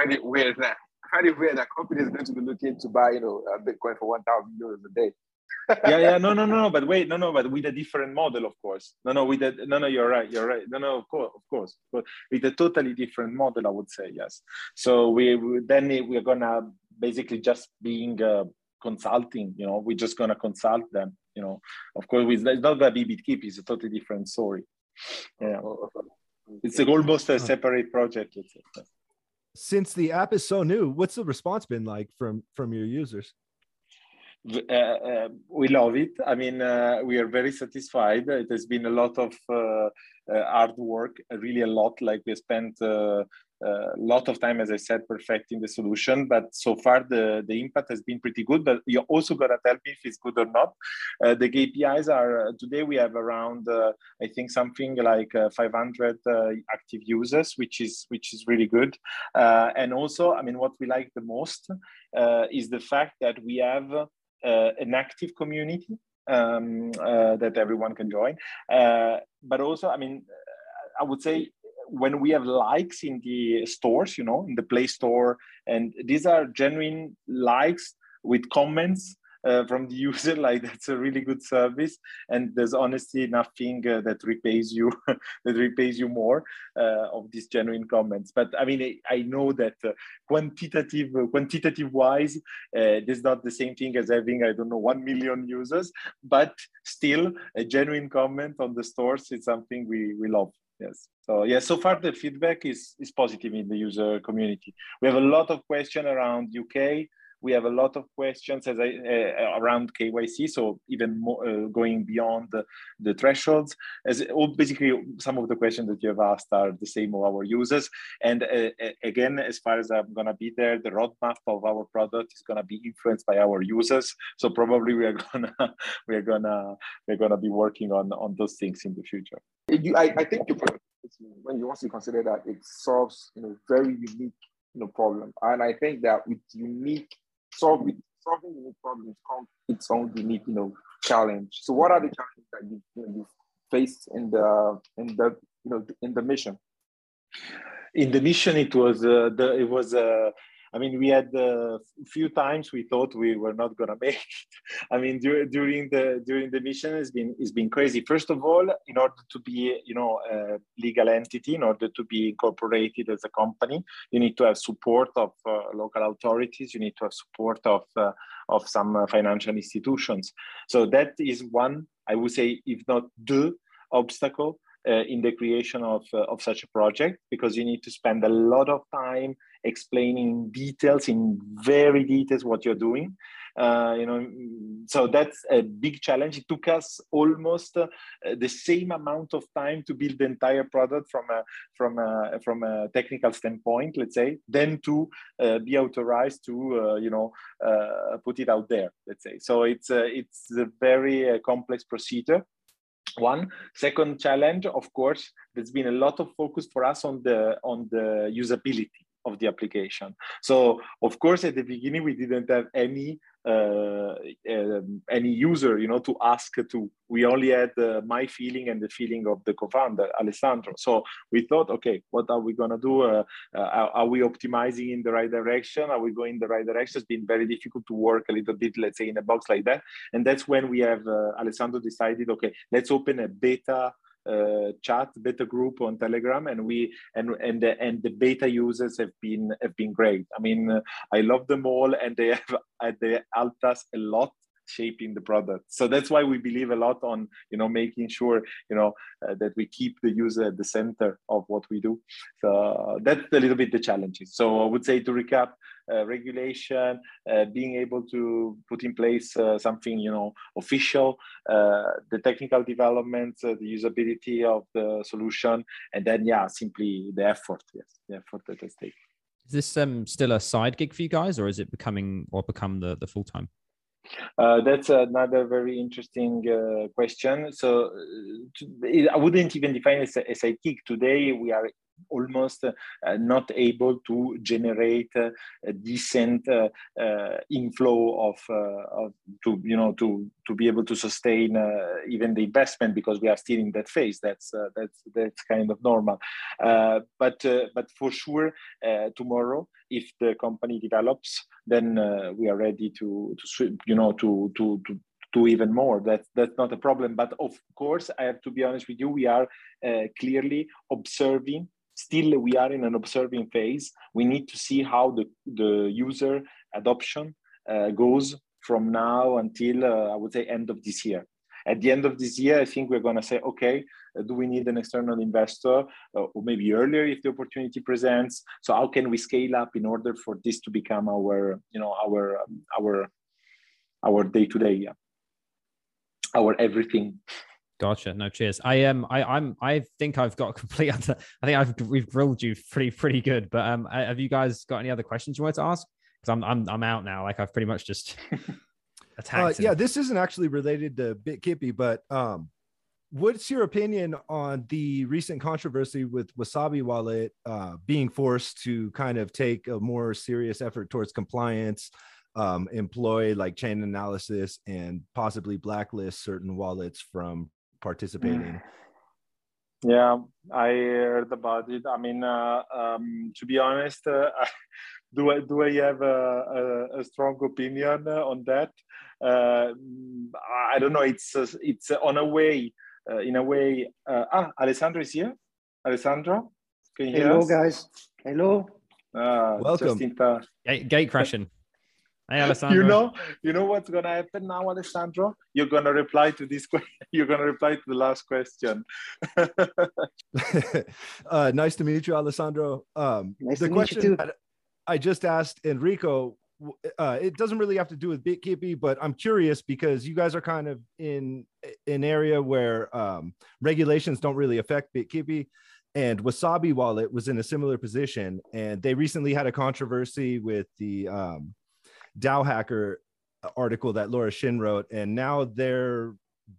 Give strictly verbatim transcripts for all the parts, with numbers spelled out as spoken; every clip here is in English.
find it weird now. I find it weird that companies are going to be looking to buy, you know, a Bitcoin for one thousand euros a day. yeah, yeah, no, no, no, no, but wait, no, no, but with a different model, of course. No, no, with a, no, no, you're right, you're right. No, no, of course, of course, but with a totally different model, I would say, yes. So we, we then we're gonna basically just being uh, consulting, you know, we're just gonna consult them, you know. Of course, it's not gonna be BitKeep, it's a totally different story. Yeah, it's like almost a separate project, let's say. Since the app is so new, what's the response been like from from your users? Uh, uh, we love it. I mean, uh, we are very satisfied. It has been a lot of uh, uh, hard work, really a lot. Like we spent uh, a lot of time, as I said, perfecting the solution. But so far, the, the impact has been pretty good. But you also got to tell me if it's good or not. Uh, the K P Is are, uh, today we have around, uh, I think, something like uh, five hundred uh, active users, which is, which is really good. Uh, and also, I mean, what we like the most uh, is the fact that we have Uh, an active community um, uh, that everyone can join. Uh, but also, I mean, I would say when we have likes in the stores, you know, in the Play Store, and these are genuine likes with comments uh, from the user, like that's a really good service. And there's honestly nothing uh, that repays you, that repays you more uh, of these genuine comments. But I mean, I, I know that uh, quantitative, uh, quantitative wise, uh, this is not the same thing as having, I don't know, one million users, but still a genuine comment on the stores is something we, we love. Yes. So yeah, so far the feedback is, is positive in the user community. We have a lot of questions around U K. We have a lot of questions as I, uh, around K Y C, so even more uh, going beyond the, the thresholds. As all, basically, some of the questions that you have asked are the same of our users. And uh, again, as far as I'm going to be there, the roadmap of our product is going to be influenced by our users. So probably we are gonna we are gonna we're gonna be working on on those things in the future. You, I, I think you, when you also consider that it solves, you know, very unique, you know, problem, and I think that with unique solving solving unique problems comes its own unique, you know, challenge. So what are the challenges that you, you know, you faced in the in the you know in the mission? In the mission, it was uh, the it was uh, I mean, we had a few times we thought we were not gonna make it. I mean, dur- during the during the mission, it's been it's been crazy. First of all, in order to be, you know, a legal entity, in order to be incorporated as a company, you need to have support of uh, local authorities. You need to have support of uh, of some uh, financial institutions. So that is one, I would say, if not the obstacle Uh, in the creation of, uh, of such a project, because you need to spend a lot of time explaining details in very details what you're doing. Uh, you know, so that's a big challenge. It took us almost uh, the same amount of time to build the entire product from a from a from a technical standpoint, let's say, than to uh, be authorized to uh, you know uh, put it out there, let's say. So it's uh, it's a very uh, complex procedure. One. Second challenge, of course, there's been a lot of focus for us on the on the usability of the application. So, of course, at the beginning, we didn't have any uh, um, any user, you know, to ask to. We only had uh, my feeling and the feeling of the co-founder, Alessandro. So we thought, okay, what are we gonna do? Uh, uh, are, are we optimizing in the right direction? Are we going in the right direction? It's been very difficult to work a little bit, let's say, in a box like that. And that's when we have uh, Alessandro decided, okay, let's open a beta Uh, chat beta group on Telegram, and we and and the, and the beta users have been have been great. I mean, uh, I love them all, and they have uh, they helped us a lot shaping the product. So that's why we believe a lot on, you know, making sure, you know, uh, that we keep the user at the center of what we do. So that's a little bit the challenges. So I would say, to recap, uh, regulation, uh, being able to put in place uh, something, you know, official, uh, the technical development, uh, the usability of the solution, and then, yeah, simply the effort, yes, the effort that is taken. Is this um, still a side gig for you guys, or is it becoming or become the, the full-time? Uh, that's another very interesting uh, question. So uh, to, I wouldn't even define it as a, as a gig. Today, we are almost uh, uh, not able to generate uh, a decent uh, uh, inflow of, uh, of to you know to to be able to sustain uh, even the investment, because we are still in that phase. That's uh, that's that's kind of normal. Uh, but uh, but for sure, uh, tomorrow, if the company develops, then uh, we are ready to to you know to to to do even more. That's that's not a problem. But of course, I have to be honest with you. We are uh, clearly observing. Still, we are in an observing phase. We need to see how the the user adoption uh, goes from now until uh, I would say end of this year. At the end of this year, I think we're going to say, okay, uh, do we need an external investor, uh, or maybe earlier if the opportunity presents? So how can we scale up in order for this to become our, you know, our um, our our day to day, yeah, our everything. Gotcha. No, cheers. I am. Um, I, I'm. I think I've got a complete answer. I think I've we've grilled you pretty pretty good. But um, have you guys got any other questions you want to ask? Because I'm I'm I'm out now. Like I've pretty much just. Uh, yeah, this isn't actually related to BitKippy, but um, what's your opinion on the recent controversy with Wasabi Wallet uh, being forced to kind of take a more serious effort towards compliance, um, employ like chain analysis, and possibly blacklist certain wallets from participating? Yeah, I heard about it. I mean, uh, um, to be honest, uh, do I do I have a, a, a strong opinion on that? Uh, I don't know. It's uh, it's on a way, uh, in a way. Uh, ah, Alessandro is here. Alessandro, can you hear Hello, us? guys. Hello. Uh, Welcome. Just in time. Gate, gate crashing. Hey, Alessandro. You know, you know what's gonna happen now, Alessandro? You're gonna reply to this question. You're gonna reply to the last question. uh, nice to meet you, Alessandro. Um, Nice the to meet question you too. that I just asked Enrico, uh, it doesn't really have to do with BitKippy, but I'm curious because you guys are kind of in an area where um, regulations don't really affect BitKippy. And Wasabi Wallet was in a similar position, and they recently had a controversy with the um, DAO hacker article that Laura Shin wrote, and now they're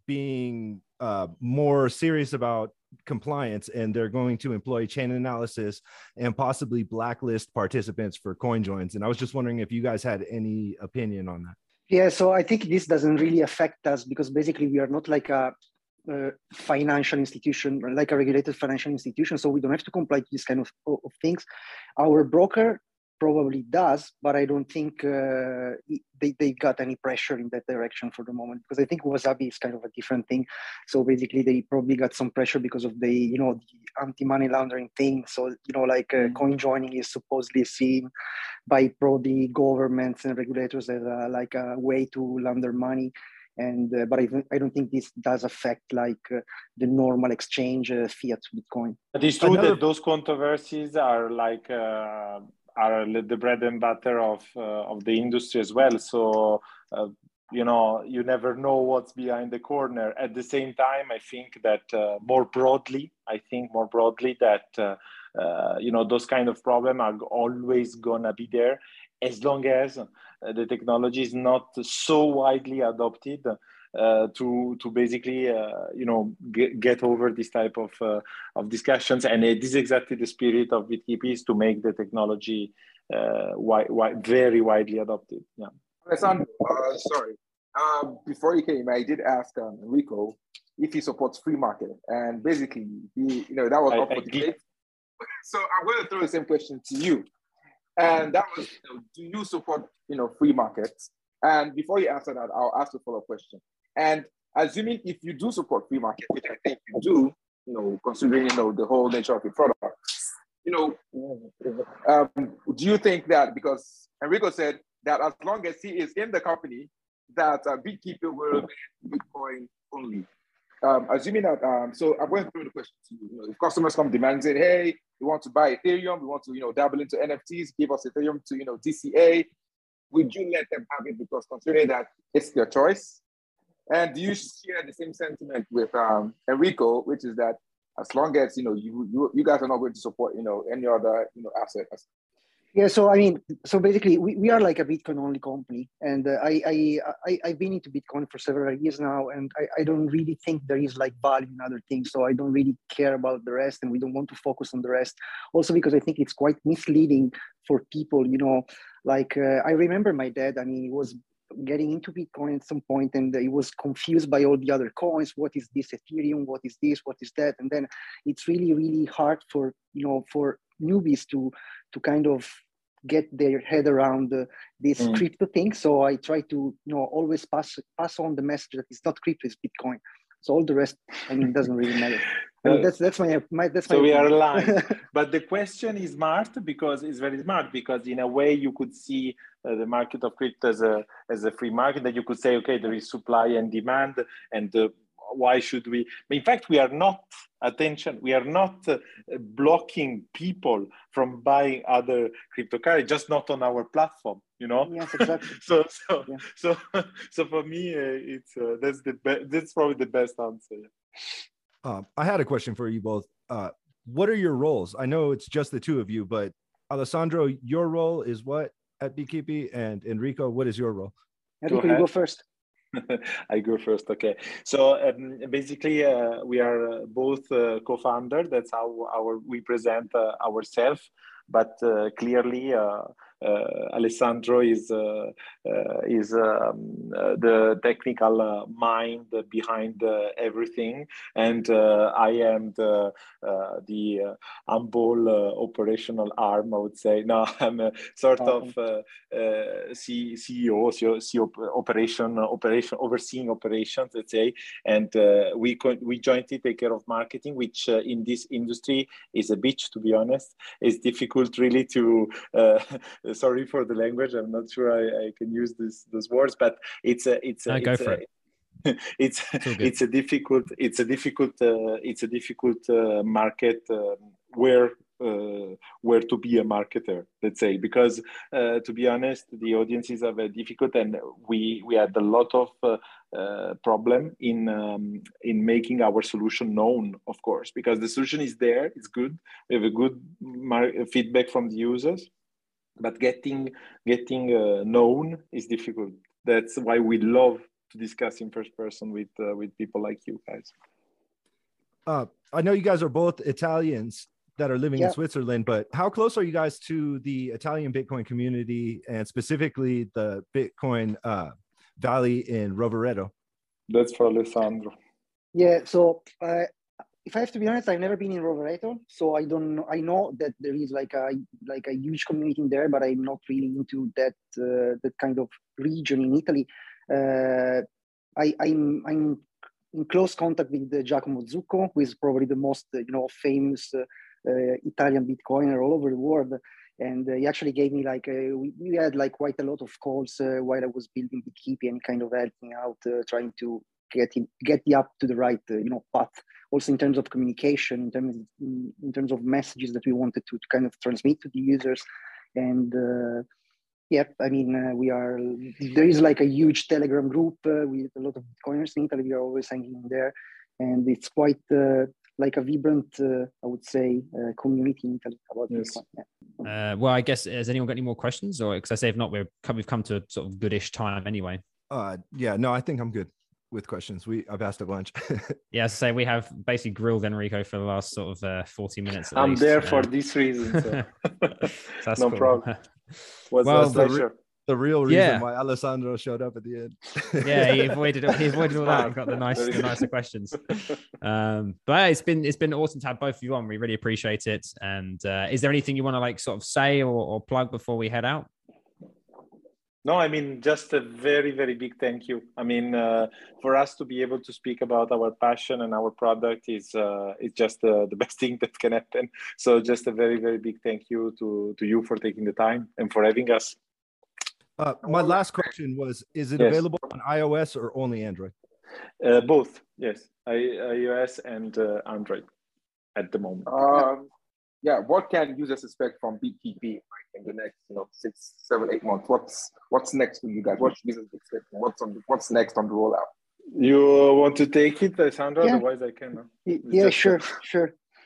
being uh, more serious about compliance, and they're going to employ chain analysis and possibly blacklist participants for coin joins. And I was just wondering if you guys had any opinion on that. Yeah, so I think this doesn't really affect us because basically we are not like a, a financial institution, like a regulated financial institution. So we don't have to comply to this kind of, of things. Our broker probably does, but I don't think uh, they, they got any pressure in that direction for the moment, because I think Wasabi is kind of a different thing. So basically they probably got some pressure because of the, you know, the anti-money laundering thing. So, you know, like uh, coin joining is supposedly seen by probably governments and regulators as uh, like a way to launder money. And uh, but I, I don't think this does affect like uh, the normal exchange uh, fiat Bitcoin. But it's true Another- that those controversies are like uh, are the bread and butter of uh, of the industry as well. So uh, you know, you never know what's behind the corner. At the same time, I think that uh, more broadly, I think more broadly that uh, uh, you know, those kind of problems are always gonna be there, as long as uh, the technology is not so widely adopted uh, to to basically uh, you know get, get over this type of uh, of discussions. And it is exactly the spirit of BitKippy, is to make the technology uh, wi- wi- very widely adopted. Yeah. Alessandro, uh, sorry. Uh, before you came, I did ask um, Enrico if he supports free market, and basically, he, you know, that was I, up for I debate. So I'm going to throw the same question to you, and that was, you know, do you support, you know, free markets? And before you answer that, I'll ask a follow-up question. And assuming if you do support free market, which I think you do, you know, considering, you know, the whole nature of your product, you know, um, do you think that, because Enrico said that as long as he is in the company, that uh, BitKippy will be Bitcoin only. Um, assuming that, um, so I'm going through the question to you. You know, if customers come demand and say, hey, we want to buy Ethereum, we want to, you know, dabble into N F Ts, give us Ethereum to, you know, D C A, would you let them have it because considering that it's their choice? And do you share the same sentiment with um, Enrico, which is that as long as, you know, you, you you guys are not going to support, you know, any other, you know, asset, Yeah, so I mean, so basically, we, we are like a Bitcoin only company, and uh, I, I I I've been into Bitcoin for several years now, and I, I don't really think there is like value in other things. So I don't really care about the rest, and we don't want to focus on the rest. Also, because I think it's quite misleading for people. You know, like uh, I remember my dad. I mean, he was getting into Bitcoin at some point, and he was confused by all the other coins. What is this Ethereum? What is this? What is that? And then it's really really hard for you know for newbies to to kind of get their head around uh, this Mm. crypto thing. So I try to you know always pass pass on the message that it's not crypto, it's Bitcoin. So all the rest, I mean, doesn't really matter. I mean, that's that's my my that's my. So we are opinion. aligned. But the question is smart because it's very smart because in a way you could see uh, the market of crypto as a as a free market that you could say, okay, there is supply and demand, and uh, why should we? In fact, we are not. Attention, we are not uh, blocking people from buying other cryptocurrency, just not on our platform. You know. Yes, exactly. so so Yeah. so so for me, uh, it's uh, that's the be- that's probably the best answer. Um, I had a question for you both. Uh, what are your roles? I know it's just the two of you, but Alessandro, your role is what at Beekeepy, and Enrico, what is your role? Enrico, you go first. I go first. Okay. So um, basically, uh, we are uh, both uh, co-founder. That's how our we present uh, ourselves. But uh, clearly, uh, uh, Alessandro is uh, uh, is um, uh, the technical uh, mind behind uh, everything, and uh, I am the uh, the uh, humble uh, operational arm. I would say. No, I'm a sort Awesome. of uh, uh, C- CEO, C E O, operation, operation, overseeing operations. Let's say, and uh, we co- we jointly take care of marketing, which uh, in this industry is a bitch, to be honest. It's difficult really to. Uh, sorry for the language. I'm not sure I, I can use this those words, but it's a it's a No, go it's for a, it. it's It's all good. it's a difficult it's a difficult uh, it's a difficult uh, market um, where uh, where to be a marketer, let's say, because uh, to be honest, the audiences are very difficult, and we we had a lot of uh, uh, problem in um, in making our solution known, of course, because the solution is there, it's good, we have a good mar- feedback from the users, but getting getting uh, known is difficult. That's why we love to discuss in first person with uh, with people like you guys. Uh, I know you guys are both Italians that are living Yeah. in Switzerland, but how close are you guys to the Italian Bitcoin community and specifically the Bitcoin uh, Valley in Rovereto? That's for Alessandro. Yeah. So uh, if I have to be honest, I've never been in Rovereto, so I don't know. I know that there is like a like a huge community in there, but I'm not really into that uh, that kind of region in Italy. Uh, I, I'm I'm in close contact with uh, Giacomo Zucco, who is probably the most uh, you know famous uh, uh, Italian Bitcoiner all over the world. And uh, he actually gave me like a, we, we had like quite a lot of calls uh, while I was building Beekeepy and kind of helping out, uh, trying to get him get the app to the right uh, you know path. Also in terms of communication, in terms in, in terms of messages that we wanted to, to kind of transmit to the users, and. Uh, Yep, I mean, uh, we are, there is like a huge Telegram group uh, with a lot of Bitcoiners in Italy. We are always hanging in there. And it's quite uh, like a vibrant, uh, I would say, uh, community in Italy about Yes. Bitcoin. Yeah. Uh, well, I guess, has anyone got any more questions? Or because I say if not, we're come, we've come to a sort of goodish time anyway. Uh, yeah, no, I think I'm good with questions. We I've asked a bunch. Yeah, as I say, we have basically grilled Enrico for the last sort of uh, forty minutes. At I'm least. there uh, for this reason. So, so that's no cool. problem. Was Well, a pleasure. The real reason Yeah. why Alessandro showed up at the end. Yeah, he avoided he avoided all that and Smart. got the nice Very the good. nicer questions. Um, but it's been it's been awesome to have both of you on. We really appreciate it. And uh, is there anything you want to like sort of say or, or plug before we head out? No, I mean, just a very, very big thank you. I mean, uh, for us to be able to speak about our passion and our product is uh, is just uh, the best thing that can happen. So just a very, very big thank you to, to you for taking the time and for having us. Uh, my last question was, is it Yes. available on iOS or only Android? Uh, both, yes, I, iOS and uh, Android at the moment. Um, yeah, what can users expect from Beekeepy like in the next, you know, six, seven, eight months? What's what's next for you guys? What should users expect? What's on the, what's next on the rollout? You want to take it, Sandra? Yeah. Otherwise, I can. Y- It's Yeah, just- sure, sure.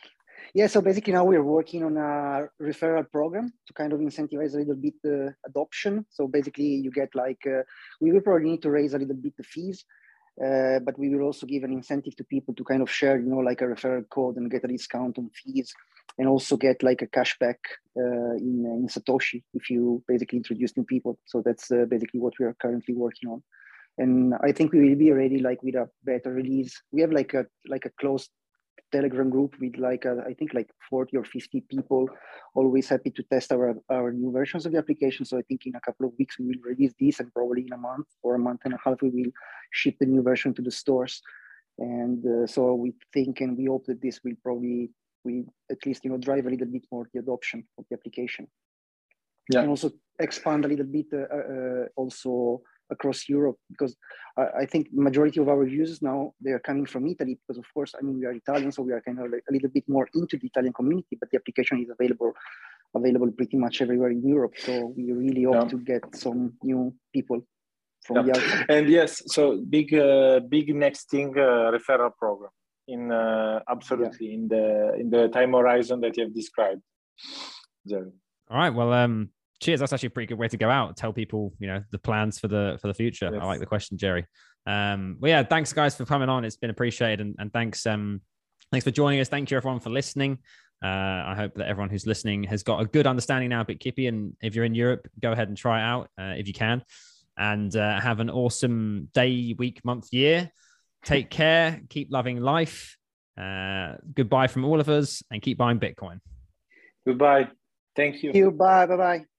Yeah, so basically now we're working on a referral program to kind of incentivize a little bit the adoption. So basically you get like, uh, we will probably need to raise a little bit the fees, uh, but we will also give an incentive to people to kind of share, you know, like a referral code and get a discount on fees, and also get like a cashback uh, in, in Satoshi if you basically introduce new people. So that's uh, basically what we are currently working on. And I think we will be ready like with a beta release. We have like a, like a closed Telegram group with like a, I think like forty or fifty people, always happy to test our our new versions of the application. So I think in a couple of weeks we will release this, and probably in a month or a month and a half we will ship the new version to the stores. And uh, so we think and we hope that this will probably we at least you know drive a little bit more the adoption of the application. Yeah, and also expand a little bit uh, uh, also across Europe, because I, I think majority of our users now, they are coming from Italy, because of course, I mean, we are Italian, so we are kind of like a little bit more into the Italian community, but the application is available available pretty much everywhere in Europe. So we really hope yeah. to get some new people from yeah. the outside. And yes, so big, uh, big next thing, uh, referral program in uh, absolutely yeah. in the in the time horizon that you have described. Jerry. All right, well, um, cheers. That's actually a pretty good way to go out. Tell people, you know, the plans for the for the future. Yes. I like the question, Jerry. Um, well, yeah, thanks guys for coming on. It's been appreciated, and, and thanks, um, thanks for joining us. Thank you everyone for listening. Uh, I hope that everyone who's listening has got a good understanding now of BitKippy, and if you're in Europe, go ahead and try it out uh, if you can. And uh, have an awesome day, week, month, year. Take care. Keep loving life. Uh, goodbye from all of us, and keep buying Bitcoin. Goodbye. Thank you. Thank you. Bye. Bye. Bye.